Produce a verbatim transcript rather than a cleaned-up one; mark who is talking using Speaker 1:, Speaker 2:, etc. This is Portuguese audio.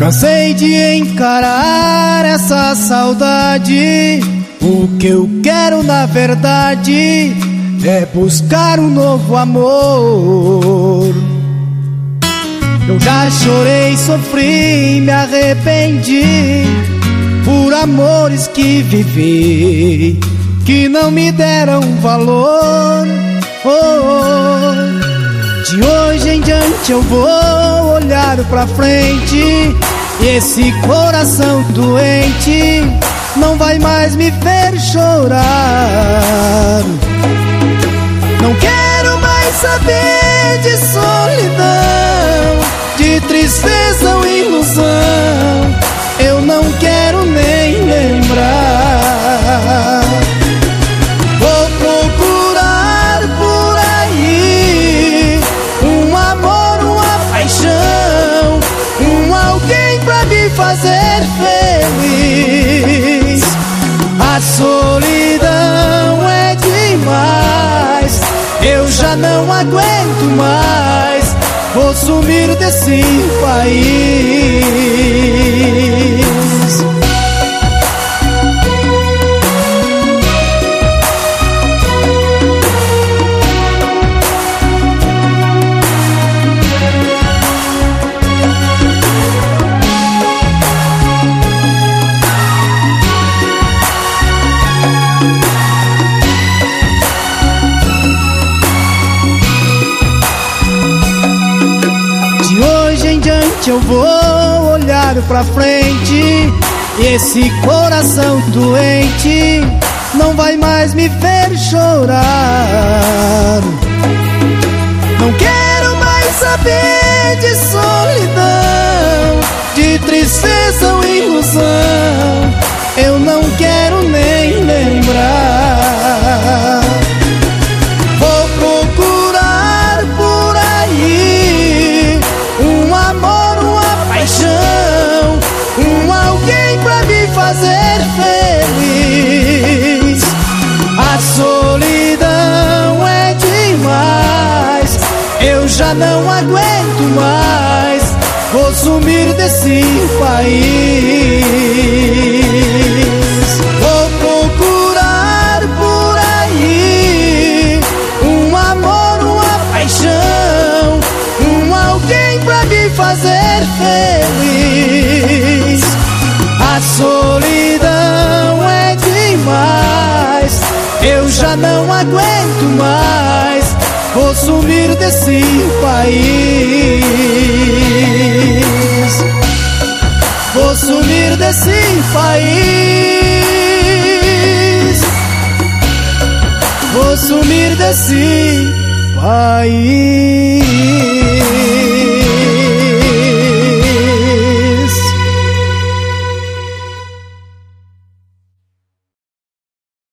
Speaker 1: Cansei de encarar essa saudade. O que eu quero na verdade é buscar um novo amor. Eu já chorei, sofri, me arrependi por amores que vivi, que não me deram valor. Oh, oh. De hoje em diante eu vou olhar pra frente, e esse coração doente não vai mais me ver chorar. Não quero mais saber de solidão, de tristeza ou ilusão. Eu não quero nem lembrar. Vou procurar por aí um amor, uma paixão, um alguém pra me fazer feliz. A solidão é demais, eu já não aguento mais. Vou sumir desse país. Eu vou olhar pra frente, e esse coração doente não vai mais me ver chorar. Não quero mais saber de solidão, de tristeza ou ilusão. Eu não quero nem lembrar. Vou procurar por aí um amor, um alguém pra me fazer feliz. A solidão é demais, eu já não aguento mais. Vou sumir desse país. Vou procurar por aí um amor, uma paixão, um alguém pra me fazer feliz. A solidão é demais, eu já não aguento mais. Vou sumir desse país. Vou sumir desse país. Vou sumir desse país.